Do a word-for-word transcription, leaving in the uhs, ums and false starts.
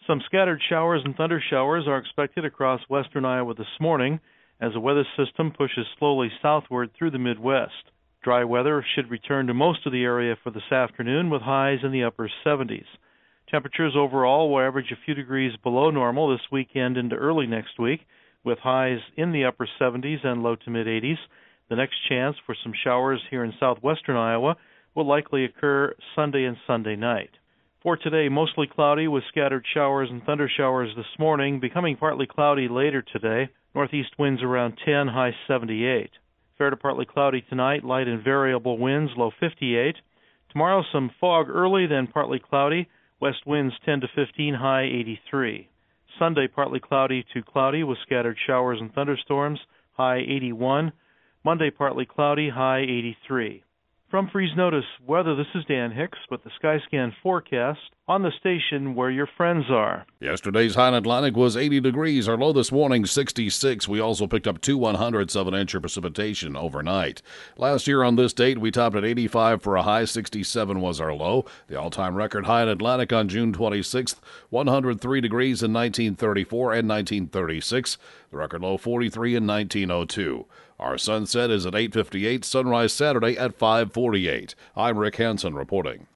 Some scattered showers and thunder showers are expected across western Iowa this morning as a weather system pushes slowly southward through the Midwest. Dry weather should return to most of the area for this afternoon with highs in the upper seventies. Temperatures overall will average a few degrees below normal this weekend into early next week, with highs in the upper seventies and low to mid-eighties. The next chance for some showers here in southwestern Iowa will likely occur Sunday and Sunday night. For today, mostly cloudy with scattered showers and thunder showers this morning, becoming partly cloudy later today. Northeast winds around ten, high seventy-eight. Fair to partly cloudy tonight, light and variable winds, low fifty-eight. Tomorrow, some fog early, then partly cloudy. West winds ten to fifteen, high eighty-three. Sunday, partly cloudy to cloudy with scattered showers and thunderstorms, high eighty-one. Monday, partly cloudy, high eighty-three. From Freeze Notice Weather, this is Dan Hicks with the Skyscan forecast on the station where your friends are. Yesterday's high in Atlantic was eighty degrees. Our low this morning, sixty-six. We also picked up two one-hundredths of an inch of precipitation overnight. Last year on this date, we topped at eighty-five for a high. sixty-seven was our low. The all-time record high in Atlantic on June twenty-sixth, one hundred three degrees in nineteen thirty-four and nineteen thirty-six. The record low, forty-three in nineteen oh two. Our sunset is at eight fifty-eight, sunrise Saturday at five forty-eight. I'm Rick Hansen reporting.